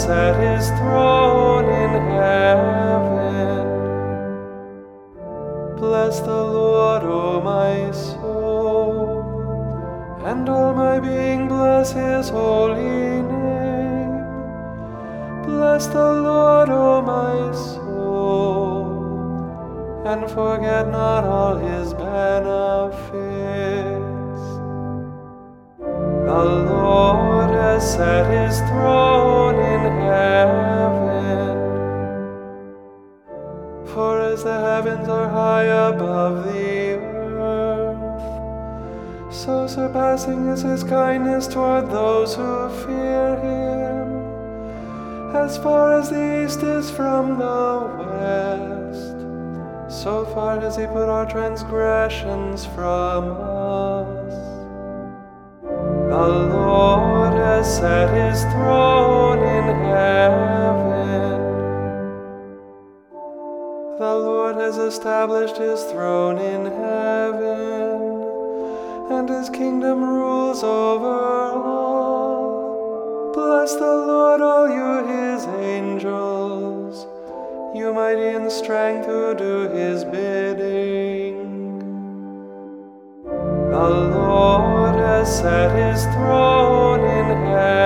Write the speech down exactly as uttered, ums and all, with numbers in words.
set his throne in heaven. Bless the Lord, O my soul, and all my being bless his holy name. Bless the Lord, O my soul, and forget not all his benefits. The Lord has set his throne in heaven. For as the heavens are high above the earth, so surpassing is his kindness toward those who fear him. As far as the east is from the west, so far has he put our transgressions from us. The Lord has set his throne in heaven. The Lord has established his throne in heaven, and his kingdom rules over all. Bless the Lord, all you his angels, you mighty in strength who do his bidding. The Lord has set his throne in heaven.